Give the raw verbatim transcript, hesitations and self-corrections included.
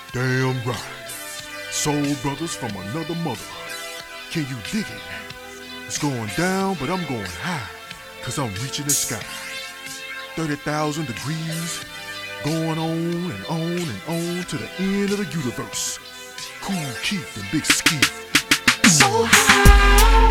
Damn right. Soul brothers from another mother. Can you dig it? It's going down, but I'm going high, cause I'm reaching the sky. thirty thousand degrees, going on and on and on to the end of the universe. Kool Keith and Big Ski. So high.